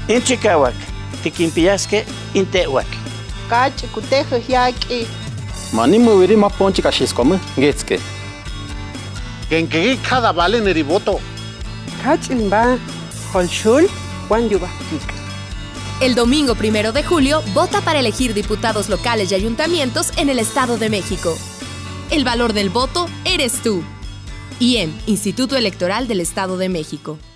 Inchikawak, tiquimpiasque, intewak. Kach, kutejo, yaki. Manimu virima ponchi cashiscomu, getske. Kenke cada vale neriboto. Kach, imba, holshul, Juan Yubakik. El domingo 1 de julio, vota para elegir diputados locales y ayuntamientos en el Estado de México. El valor del voto eres tú. IEM, Instituto Electoral del Estado de México.